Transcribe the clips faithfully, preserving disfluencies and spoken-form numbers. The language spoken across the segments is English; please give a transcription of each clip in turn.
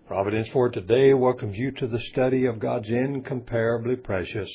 Providence for Today welcomes you to the study of God's incomparably precious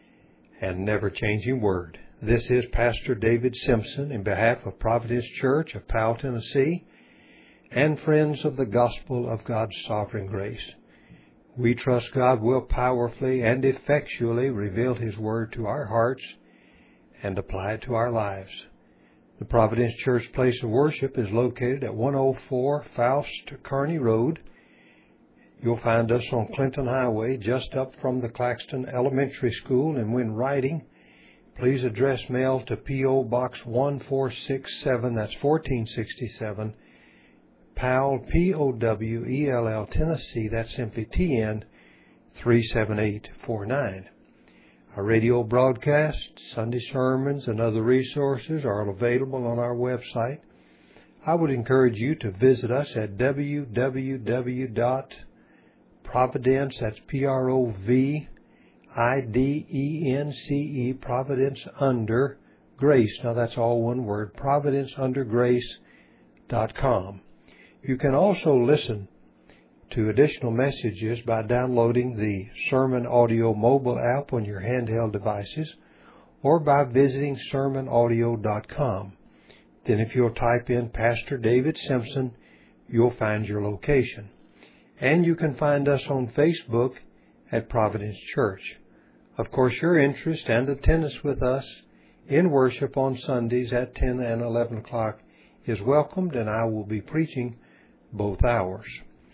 and never-changing Word. This is Pastor David Simpson in behalf of Providence Church of Powell, Tennessee, and friends of the Gospel of God's Sovereign Grace. We trust God will powerfully and effectually reveal His Word to our hearts and apply it to our lives. The Providence Church place of worship is located at one oh four Faust Kearney Road. You'll find us on Clinton Highway, just up from the Claxton Elementary School, and when writing, please address mail to P O Box one four six seven, that's fourteen sixty-seven, Powell, P O W E L L, Tennessee, that's simply T N, three seven eight four nine. Our radio broadcasts, Sunday sermons, and other resources are available on our website. I would encourage you to visit us at w w w dot providence, that's P R O V I D E N C E, Providence Under Grace. Now that's all one word, providence under grace dot com. You can also listen to additional messages by downloading the Sermon Audio mobile app on your handheld devices or by visiting sermon audio dot com. Then if you'll type in Pastor David Simpson, you'll find your location. And you can find us on Facebook at Providence Church. Of course, your interest and attendance with us in worship on Sundays at ten and eleven o'clock is welcomed, and I will be preaching both hours.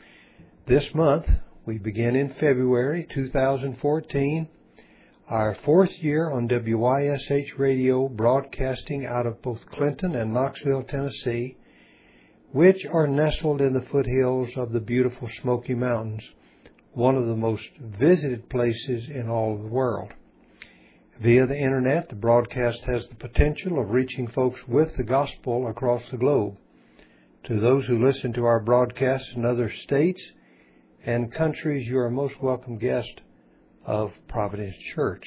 This month, we begin in February two thousand fourteen, our fourth year on W Y S H Radio, broadcasting out of both Clinton and Knoxville, Tennessee, which are nestled in the foothills of the beautiful Smoky Mountains, one of the most visited places in all of the world. Via the Internet, the broadcast has the potential of reaching folks with the gospel across the globe. To those who listen to our broadcasts in other states and countries, you are a most welcome guest of Providence Church.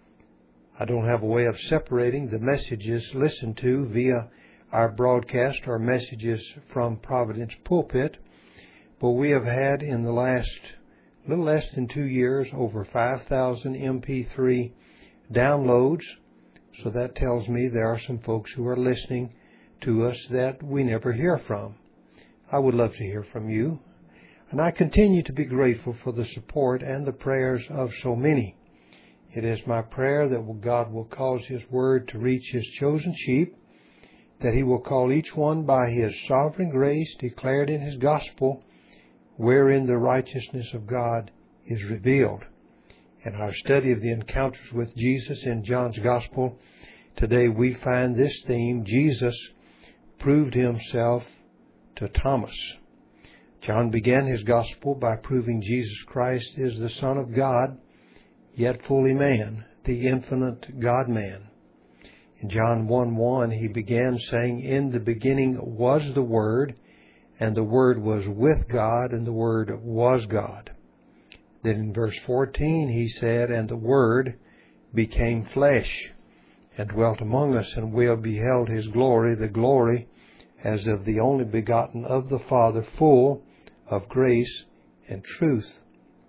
I don't have a way of separating the messages listened to via our broadcast or messages from Providence Pulpit, but we have had in the last little less than two years over five thousand M P three downloads, so that tells me there are some folks who are listening to us that we never hear from. I would love to hear from you, and I continue to be grateful for the support and the prayers of so many. It is my prayer that God will cause His Word to reach His chosen sheep, that He will call each one by His sovereign grace declared in His gospel, wherein the righteousness of God is revealed. In our study of the encounters with Jesus in John's gospel, today we find this theme: Jesus proved Himself to Thomas. John began his gospel by proving Jesus Christ is the Son of God, yet fully man, the infinite God-man. In John one one, he began saying, "In the beginning was the Word, and the Word was with God, and the Word was God." Then in verse fourteen, he said, "And the Word became flesh, and dwelt among us, and we have beheld His glory, the glory as of the only begotten of the Father, full of grace and truth."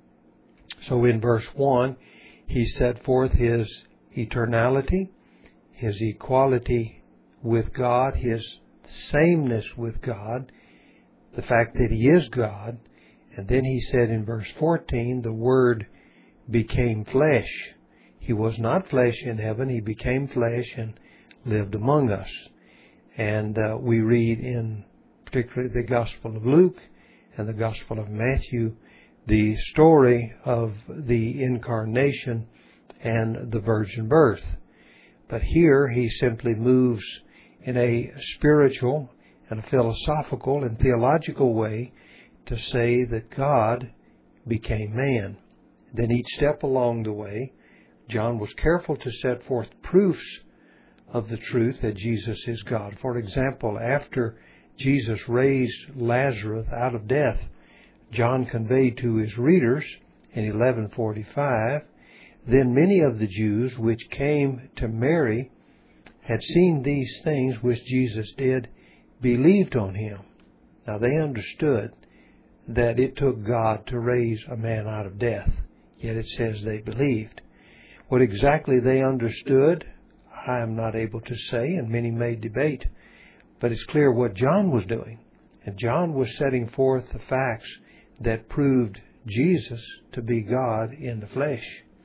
So in verse one, he set forth His eternality, His equality with God, His sameness with God, the fact that He is God. And then he said in verse fourteen, the Word became flesh. He was not flesh in heaven. He became flesh and lived among us. And uh, we read in particularly the Gospel of Luke and the Gospel of Matthew the story of the incarnation and the virgin birth. But here he simply moves in a spiritual and a philosophical and theological way to say that God became man. Then each step along the way, John was careful to set forth proofs of the truth that Jesus is God. For example, after Jesus raised Lazarus out of death, John conveyed to his readers in eleven forty-five, "Then many of the Jews which came to Mary had seen these things which Jesus did, believed on Him." Now they understood that it took God to raise a man out of death. Yet it says they believed. What exactly they understood, I am not able to say, and many may debate. But it's clear what John was doing. And John was setting forth the facts that proved Jesus to be God in the flesh.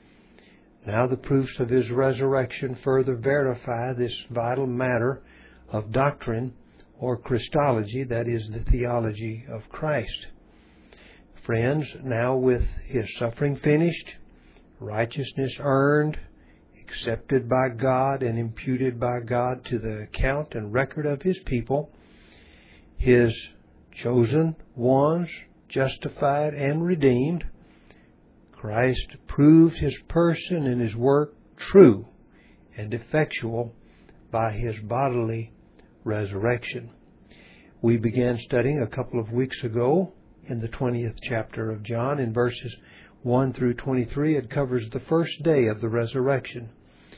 Now the proofs of His resurrection further verify this vital matter of doctrine or Christology, that is, the theology of Christ. Friends, now with His suffering finished, righteousness earned, accepted by God and imputed by God to the account and record of His people, His chosen ones, justified and redeemed, Christ proved His person and His work true and effectual by His bodily resurrection. We began studying a couple of weeks ago in the twentieth chapter of John in verses one through twenty-three. It covers the first day of the resurrection.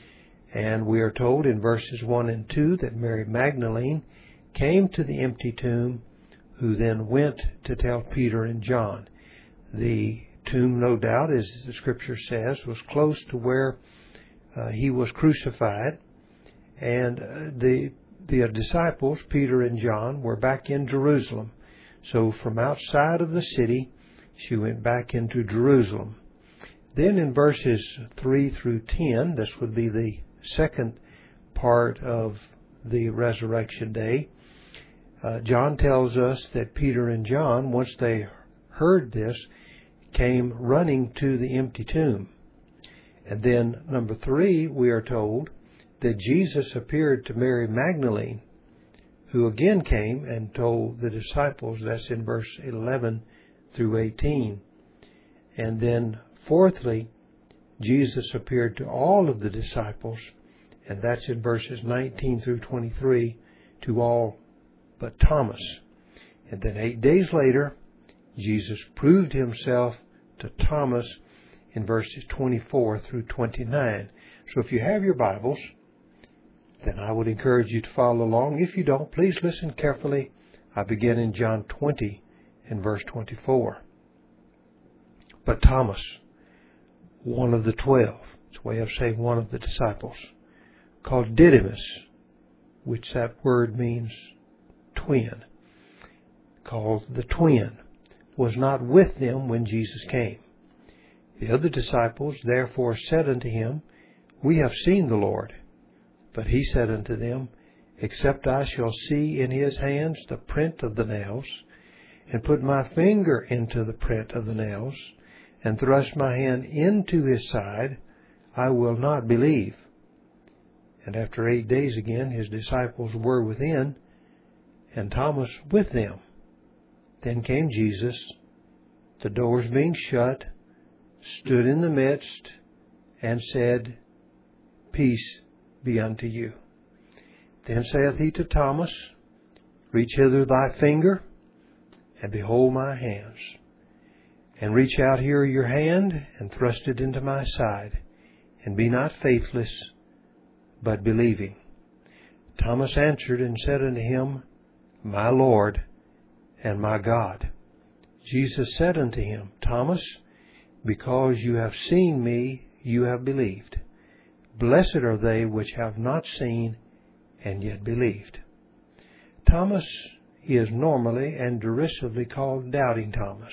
And we are told in verses one and two that Mary Magdalene came to the empty tomb, who then went to tell Peter and John. The tomb, no doubt, as the Scripture says, was close to where uh, He was crucified. And uh, the, the disciples, Peter and John, were back in Jerusalem. So from outside of the city, she went back into Jerusalem. Then in verses three through ten, this would be the second part of the resurrection day, uh, John tells us that Peter and John, once they heard this, came running to the empty tomb. And then number three, we are told that Jesus appeared to Mary Magdalene, who again came and told the disciples. That's in verse eleven through eighteen. And then fourthly, Jesus appeared to all of the disciples, and that's in verses nineteen through twenty-three, to all but Thomas. And then eight days later, Jesus proved Himself to Thomas in verses twenty-four through twenty-nine. So if you have your Bibles, then I would encourage you to follow along. If you don't, please listen carefully. I begin in John twenty and verse twenty-four. But Thomas, one of the twelve, it's a way of saying one of the disciples, called Didymus, which that word means twin, called the twin, was not with them when Jesus came. The other disciples therefore said unto Him, We have seen the Lord. But He said unto them, Except I shall see in His hands the print of the nails, and put my finger into the print of the nails, and thrust my hand into His side, I will not believe. And after eight days again His disciples were within, and Thomas with them. Then came Jesus, the doors being shut, stood in the midst, and said, Peace be unto you. Then saith He to Thomas, Reach hither thy finger, and behold my hands. And reach out here your hand, and thrust it into my side. And be not faithless, but believing. Thomas answered and said unto Him, My Lord and my God. Jesus said unto him, Thomas, because you have seen me, you have believed. Blessed are they which have not seen and yet believed. Thomas is normally and derisively called Doubting Thomas.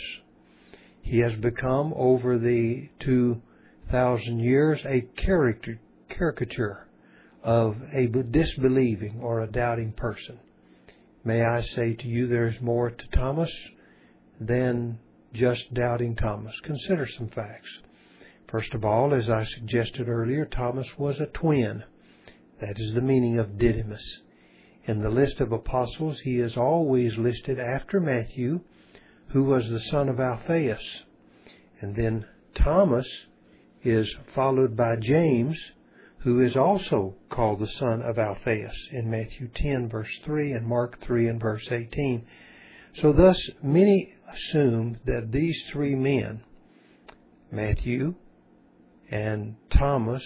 He has become, over the two thousand years, a character, caricature of a disbelieving or a doubting person. May I say to you, there is more to Thomas than just Doubting Thomas. Consider some facts. First of all, as I suggested earlier, Thomas was a twin. That is the meaning of Didymus. In the list of apostles, he is always listed after Matthew, who was the son of Alphaeus. And then Thomas is followed by James, who is also called the son of Alphaeus in Matthew ten, verse three, and Mark three and verse eighteen. So thus, many assume that these three men, Matthew and Thomas,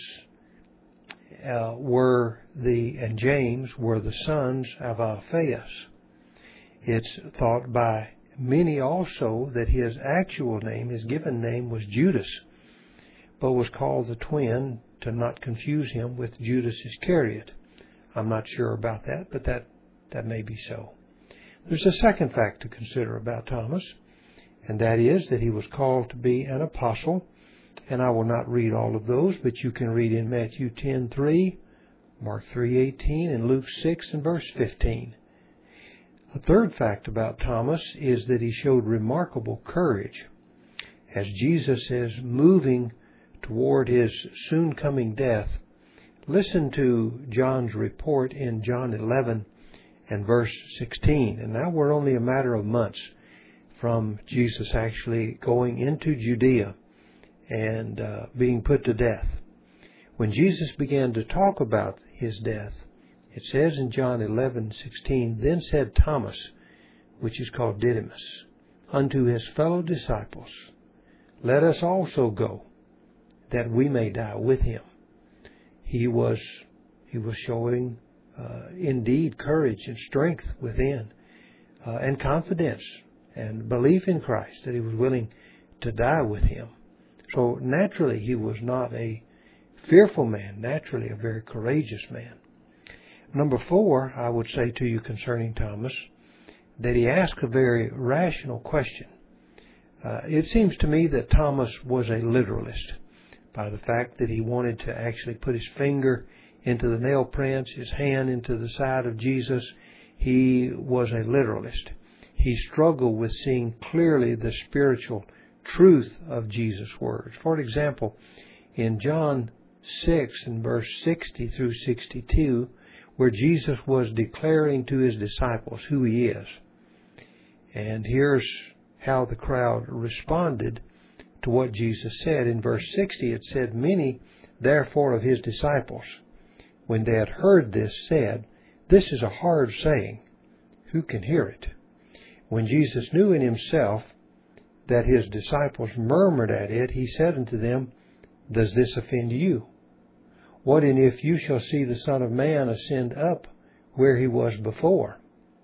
uh, were the and James were the sons of Alphaeus. It's thought by many also that his actual name, his given name, was Judas, but was called the twin to not confuse him with Judas Iscariot. I'm not sure about that, but that, that may be so. There's a second fact to consider about Thomas, and that is that he was called to be an apostle. And I will not read all of those, but you can read in Matthew ten three, Mark three eighteen, and Luke six and verse fifteen. A third fact about Thomas is that he showed remarkable courage. As Jesus is moving toward his soon coming death, listen to John's report in John eleven and verse sixteen. And now we're only a matter of months from Jesus actually going into Judea and uh, being put to death. When Jesus began to talk about his death, it says in John eleven sixteen, "Then said Thomas," which is called Didymus, "unto his fellow disciples, Let us also go, that we may die with him." He was he was showing uh, indeed courage and strength within, uh, and confidence and belief in Christ, that he was willing to die with him. So naturally, he was not a fearful man, naturally a very courageous man. Number four, I would say to you concerning Thomas, that he asked a very rational question. Uh, it seems to me that Thomas was a literalist by the fact that he wanted to actually put his finger into the nail prints, his hand into the side of Jesus. He was a literalist. He struggled with seeing clearly the spiritual truth of Jesus' words. For example, in John six and verse sixty through sixty-two, where Jesus was declaring to his disciples who he is. And here's how the crowd responded to what Jesus said. In verse sixty, it said, "Many therefore of his disciples, when they had heard this, said, This is a hard saying. Who can hear it?" When Jesus knew in himself that his disciples murmured at it, he said unto them, "Does this offend you? What and if you shall see the Son of Man ascend up where he was before?"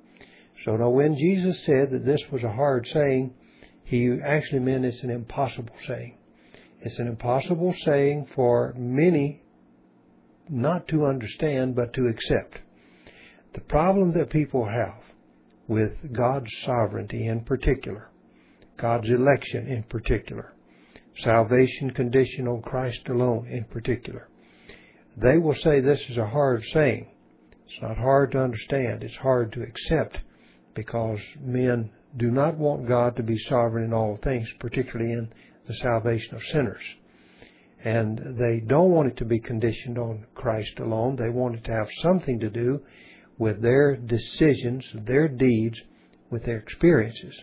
So now when Jesus said that this was a hard saying, he actually meant it's an impossible saying. It's an impossible saying for many not to understand, but to accept. The problem that people have with God's sovereignty in particular, God's election in particular, salvation conditioned on Christ alone in particular, they will say this is a hard saying. It's not hard to understand. It's hard to accept, because men do not want God to be sovereign in all things, particularly in the salvation of sinners. And they don't want it to be conditioned on Christ alone. They want it to have something to do with their decisions, their deeds, with their experiences.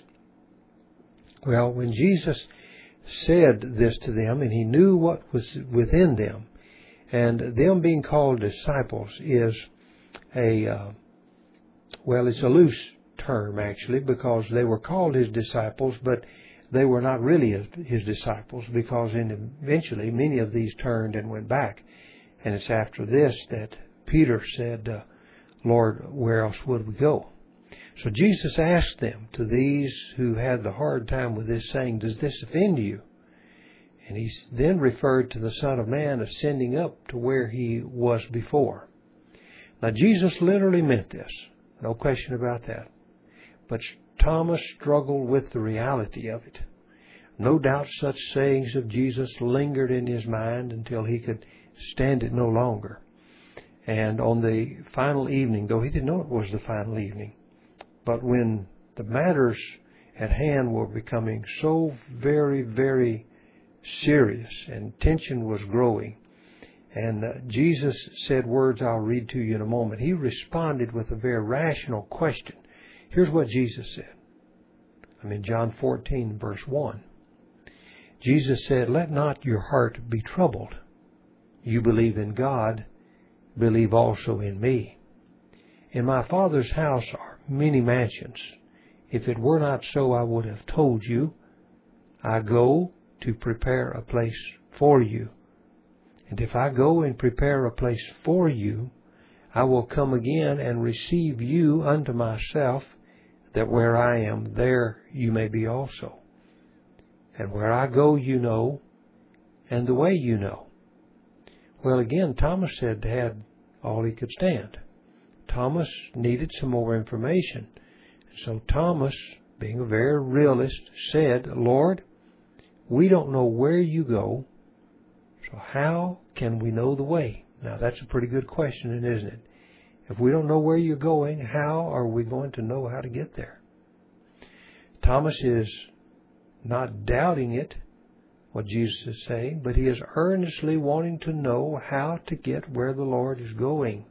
Well, when Jesus said this to them, and he knew what was within them, and them being called disciples is a, uh, well, it's a loose term actually, because they were called his disciples, but they were not really his disciples, because in eventually many of these turned and went back. And it's after this that Peter said, uh, "Lord, where else would we go?" So Jesus asked them, to these who had the hard time with this, saying, "Does this offend you?" And he then referred to the Son of Man ascending up to where he was before. Now Jesus literally meant this. No question about that. But Thomas struggled with the reality of it. No doubt such sayings of Jesus lingered in his mind until he could stand it no longer. And on the final evening, though he didn't know it was the final evening, but when the matters at hand were becoming so very, very serious and tension was growing, and uh, Jesus said words I'll read to you in a moment, he responded with a very rational question. Here's what Jesus said. I'm in John fourteen, verse one. Jesus said, "Let not your heart be troubled. You believe in God, believe also in me. In my Father's house are many mansions. If it were not so, I would have told you. I go to prepare a place for you. And if I go and prepare a place for you, I will come again and receive you unto myself, that where I am, there you may be also. And where I go, you know, and the way you know. Well, again, Thomas had had all he could stand. Thomas needed some more information. So Thomas, being a very realist, said, Lord, we don't know where you go, so how can we know the way? Now, that's a pretty good question, isn't it? If we don't know where you're going, how are we going to know how to get there? Thomas is not doubting it, what Jesus is saying, but he is earnestly wanting to know how to get where the Lord is going.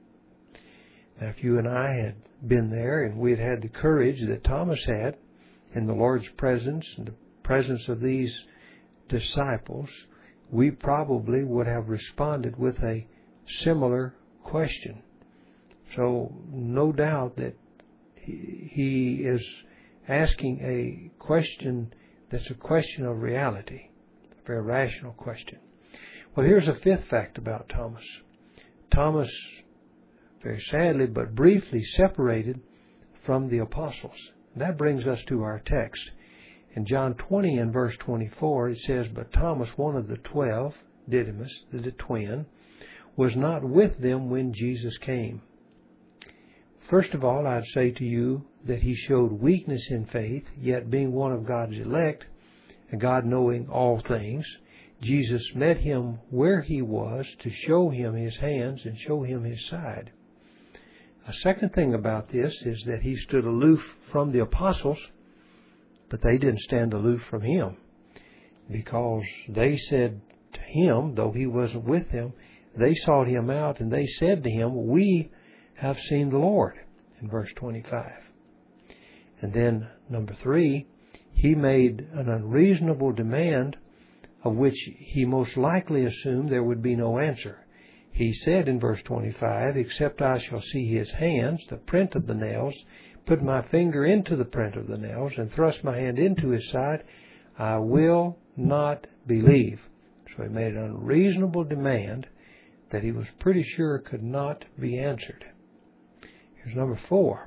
Now, if you and I had been there and we had had the courage that Thomas had in the Lord's presence, and the presence of these disciples, we probably would have responded with a similar question. So, no doubt that he is asking a question that's a question of reality, a very rational question. Well, here's a fifth fact about Thomas. Thomas, very sadly but briefly, separated from the apostles. And that brings us to our text. In John twenty and verse twenty-four, it says, But Thomas, one of the twelve, Didymus, the twin, was not with them when Jesus came. First of all, I'd say to you that he showed weakness in faith, yet being one of God's elect, and God knowing all things, Jesus met him where he was to show him his hands and show him his side. A second thing about this is that he stood aloof from the apostles, but they didn't stand aloof from him, because they said to him, though he wasn't with them, they sought him out and they said to him, We have seen the Lord, in verse twenty-five. And then, number three, he made an unreasonable demand of which he most likely assumed there would be no answer. He said in verse twenty-five, Except I shall see his hands, the print of the nails, put my finger into the print of the nails, and thrust my hand into his side, I will not believe. So he made an unreasonable demand that he was pretty sure could not be answered. Here's number four.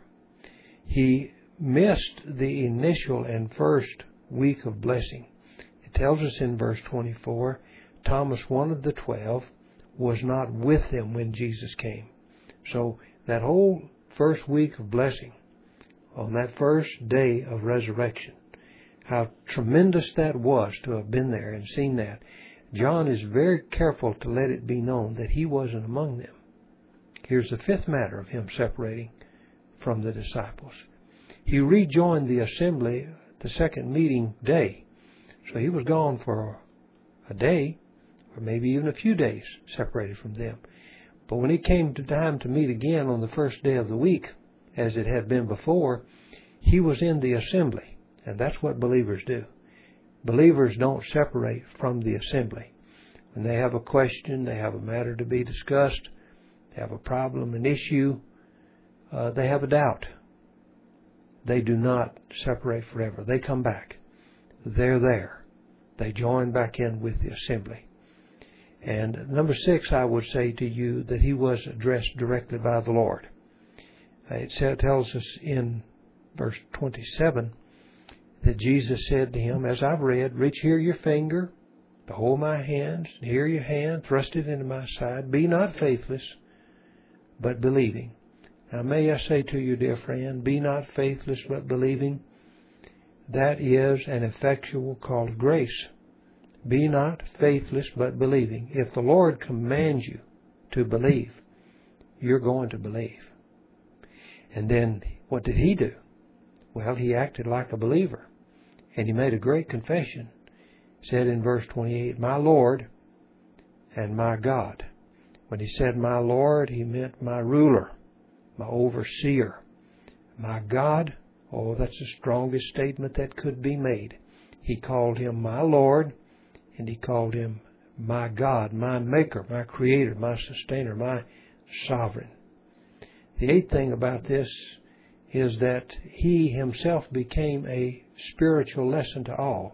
He missed the initial and first week of blessing. It tells us in verse twenty-four, Thomas, one of the twelve, was not with them when Jesus came. So that whole first week of blessing, on that first day of resurrection, how tremendous that was to have been there and seen that. John is very careful to let it be known that he wasn't among them. Here's the fifth matter of him separating from the disciples. He rejoined the assembly the second meeting day. So he was gone for a day, or maybe even a few days, separated from them. But when it came to time to meet again on the first day of the week, as it had been before, he was in the assembly. And that's what believers do. Believers don't separate from the assembly. When they have a question, they have a matter to be discussed, they have a problem, an issue, uh, they have a doubt, they do not separate forever. They come back. They're there. They join back in with the assembly. And number six, I would say to you that he was addressed directly by the Lord. It tells us in verse twenty-seven that Jesus said to him, as I've read, reach here your finger, behold my hands, here your hand, thrust it into my side. Be not faithless, but believing. Now may I say to you, dear friend, be not faithless, but believing. That is an effectual call of grace. Be not faithless, but believing. If the Lord commands you to believe, you're going to believe. And then what did he do? Well, he acted like a believer. And he made a great confession. He said in verse twenty-eight, my Lord and my God. When he said my Lord, he meant my ruler, my overseer. My God, oh, that's the strongest statement that could be made. He called him my Lord, and he called him my God, my maker, my creator, my sustainer, my sovereign. The eighth thing about this is that he himself became a spiritual lesson to all.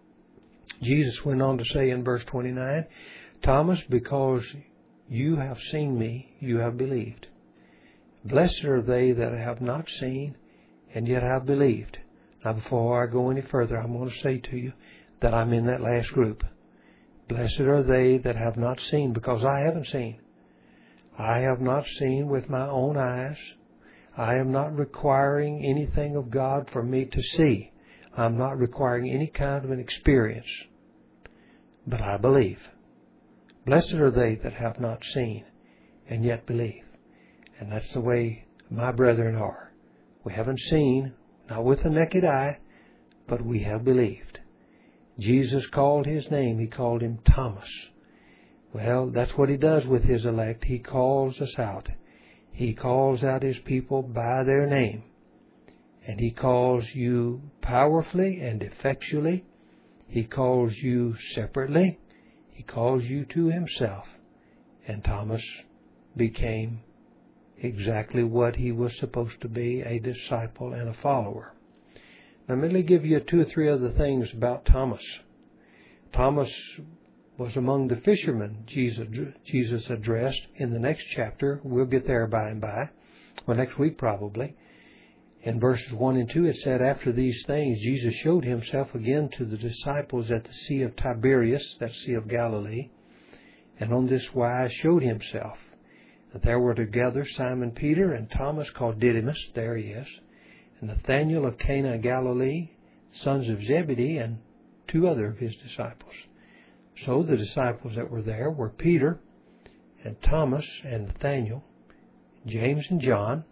Jesus went on to say in verse twenty-nine, Thomas, because you have seen me, you have believed. Blessed are they that have not seen and yet I've believed. Now, before I go any further, I'm going to say to you that I'm in that last group. Blessed are they that have not seen, because I haven't seen. I have not seen with my own eyes. I am not requiring anything of God for me to see. I'm not requiring any kind of an experience. But I believe. Blessed are they that have not seen, and yet believe. And that's the way my brethren are. We haven't seen, not with the naked eye, but we have believed. Jesus called his name. He called him Thomas. Well, that's what he does with his elect. He calls us out. He calls out his people by their name. And he calls you powerfully and effectually. He calls you separately. He calls you to himself. And Thomas became exactly what he was supposed to be, a disciple and a follower. Now, let me give you two or three other things about Thomas. Thomas was among the fishermen Jesus, Jesus addressed in the next chapter. We'll get there by and by, well, next week probably. In verses one and two, it said, after these things, Jesus showed himself again to the disciples at the Sea of Tiberias, that Sea of Galilee, and on this wise showed himself. And there were together Simon Peter and Thomas called Didymus, there he is, and Nathanael of Cana of Galilee, sons of Zebedee, and two other of his disciples. So the disciples that were there were Peter and Thomas and Nathanael, James and John,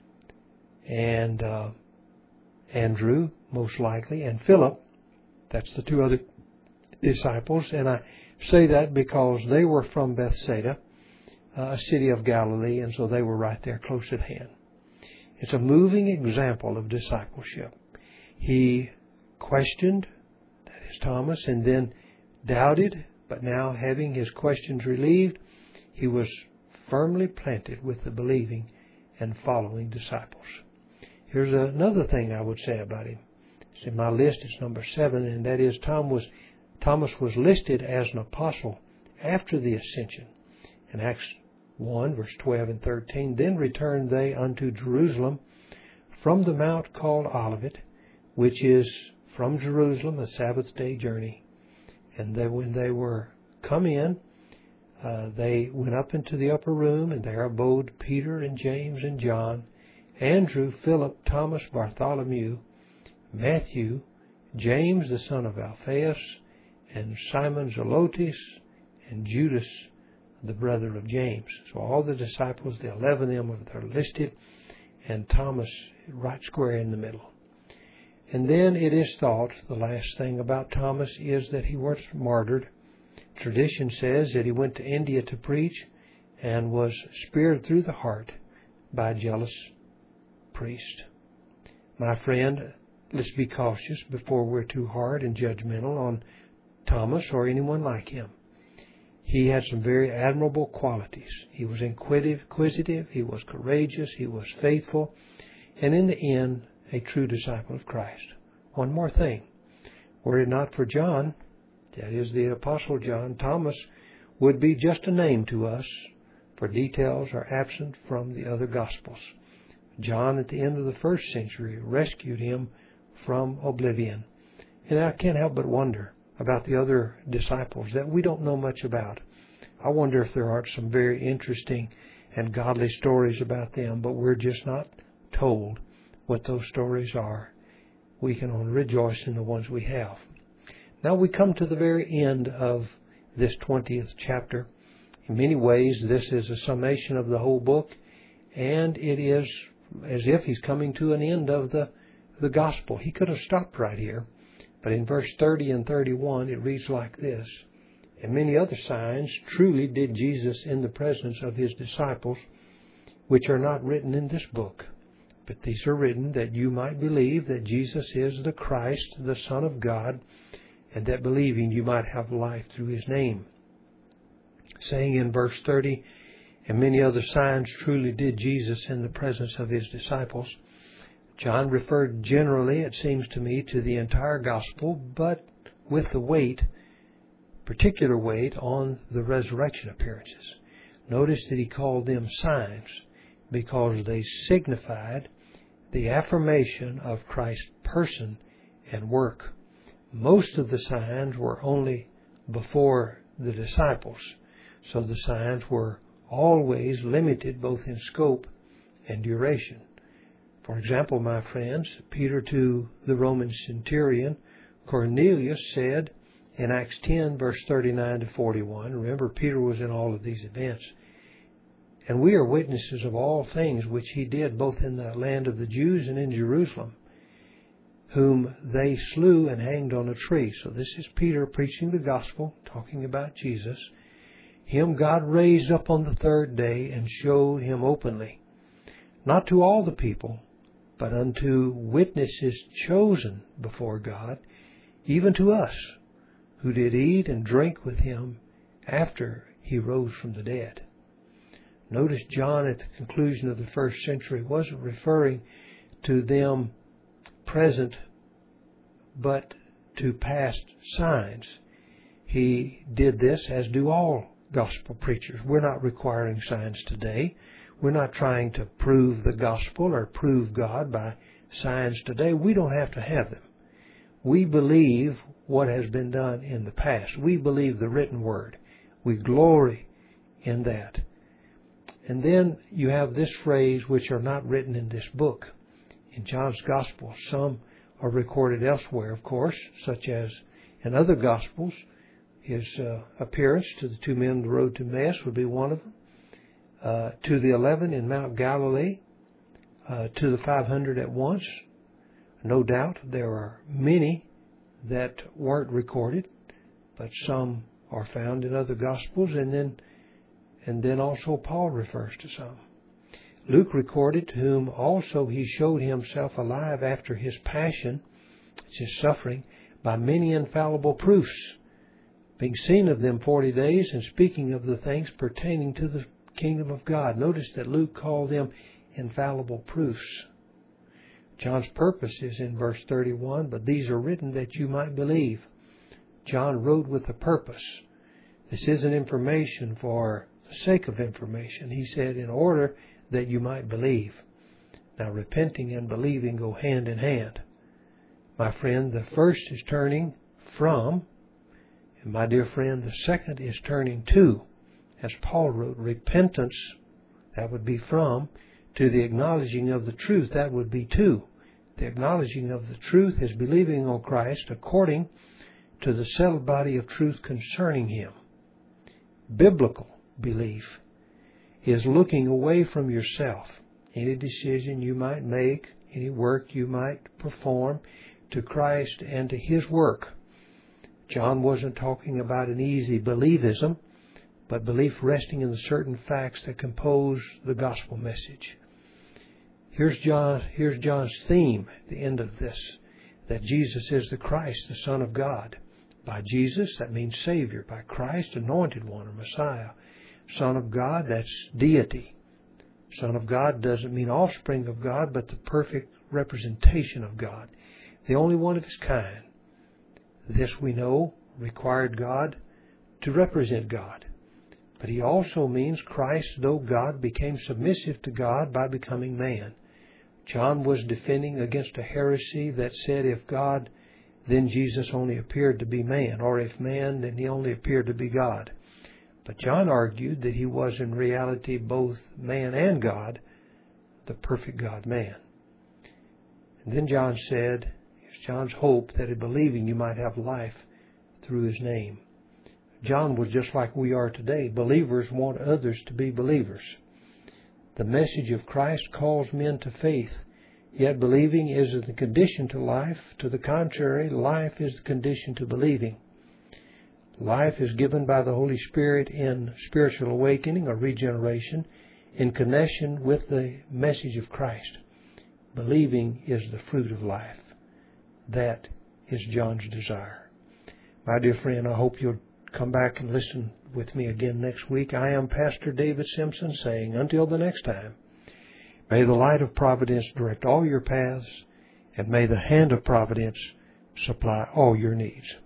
and uh, Andrew, most likely, and Philip. That's the two other disciples. And I say that because they were from Bethsaida, uh, a city of Galilee, and so they were right there close at hand. It's a moving example of discipleship. He questioned, that is Thomas, and then doubted, but now having his questions relieved, he was firmly planted with the believing and following disciples. Here's another thing I would say about him. It's in my list, it's number seven, and that is Tom was, Thomas was listed as an apostle after the ascension. In Acts one, verse twelve and thirteen, then returned they unto Jerusalem from the mount called Olivet, which is from Jerusalem a Sabbath day journey. And then when they were come in, uh, they went up into the upper room, and there abode Peter and James and John, Andrew, Philip, Thomas, Bartholomew, Matthew, James the son of Alphaeus, and Simon Zelotes, and Judas, the brother of James. So all the disciples, the eleven of them, are listed, and Thomas right square in the middle. And then it is thought, the last thing about Thomas is that he was martyred. Tradition says that he went to India to preach and was speared through the heart by a jealous priest. My friend, let's be cautious before we're too hard and judgmental on Thomas or anyone like him. He had some very admirable qualities. He was inquisitive, he was courageous, he was faithful, and in the end, a true disciple of Christ. One more thing. Were it not for John, that is the Apostle John, Thomas would be just a name to us, for details are absent from the other Gospels. John, at the end of the first century, rescued him from oblivion. And I can't help but wonder about the other disciples that we don't know much about. I wonder if there aren't some very interesting and godly stories about them, but we're just not told what those stories are. We can only rejoice in the ones we have. Now we come to the very end of this twentieth chapter. In many ways, this is a summation of the whole book, and it is as if he's coming to an end of the, the gospel. He could have stopped right here, but in verse thirty and thirty-one, it reads like this. And many other signs truly did Jesus in the presence of his disciples, which are not written in this book. But these are written that you might believe that Jesus is the Christ, the Son of God, and that believing you might have life through his name. Saying in verse thirty, and many other signs truly did Jesus in the presence of his disciples. John referred generally, it seems to me, to the entire gospel, but with the weight, particular weight, on the resurrection appearances. Notice that he called them signs because they signified the affirmation of Christ's person and work. Most of the signs were only before the disciples, so the signs were always limited both in scope and duration. For example, my friends, Peter to the Roman centurion Cornelius said in Acts ten, verse thirty-nine to forty-one, remember, Peter was in all of these events, "And we are witnesses of all things which he did both in the land of the Jews and in Jerusalem, whom they slew and hanged on a tree." So this is Peter preaching the gospel, talking about Jesus. "Him God raised up on the third day and showed him openly, not to all the people, but unto witnesses chosen before God, even to us, who did eat and drink with him after he rose from the dead." Notice John at the conclusion of the first century wasn't referring to them present, but to past signs. He did this, as do all gospel preachers. We're not requiring signs today. We're not trying to prove the gospel or prove God by signs today. We don't have to have them. We believe what has been done in the past. We believe the written word. We glory in that. And then you have this phrase, which are not written in this book. In John's Gospel, some are recorded elsewhere, of course, such as in other Gospels. His uh, appearance to the two men on the road to Emmaus would be one of them. Uh, to the eleven in Mount Galilee, uh, to the five hundred at once. No doubt there are many that weren't recorded, but some are found in other Gospels, and then and then also Paul refers to some. Luke recorded, to whom also he showed himself alive after his passion, his suffering, by many infallible proofs, being seen of them forty days, and speaking of the things pertaining to the kingdom of God. Notice that Luke called them infallible proofs. John's purpose is in verse thirty-one, "But these are written that you might believe." John wrote with a purpose. This isn't information for the sake of information. He said, in order that you might believe. Now, repenting and believing go hand in hand. My friend, the first is turning from, and my dear friend, the second is turning to. As Paul wrote, repentance, that would be from, to the acknowledging of the truth, that would be to. The acknowledging of the truth is believing on Christ according to the settled body of truth concerning Him. Biblical belief is looking away from yourself, any decision you might make, any work you might perform, to Christ and to His work. John wasn't talking about an easy believism, but belief resting in the certain facts that compose the gospel message. Here's John, here's John's theme at the end of this, that Jesus is the Christ, the Son of God. By Jesus, that means Savior. By Christ, Anointed One, or Messiah. Son of God, that's deity. Son of God doesn't mean offspring of God, but the perfect representation of God. The only one of His kind. This we know required God to represent God. But He also means Christ, though God, became submissive to God by becoming man. John was defending against a heresy that said if God, then Jesus only appeared to be man, or if man, then He only appeared to be God. But John argued that He was in reality both man and God, the perfect God-man. And then John said, it's John's hope that in believing you might have life through His name. John was just like we are today. Believers want others to be believers. The message of Christ calls men to faith, yet believing is the condition to life. To the contrary, life is the condition to believing. Life is given by the Holy Spirit in spiritual awakening or regeneration in connection with the message of Christ. Believing is the fruit of life. That is John's desire. My dear friend, I hope you'll come back and listen with me again next week. I am Pastor David Simpson saying, until the next time, may the light of providence direct all your paths, and may the hand of providence supply all your needs.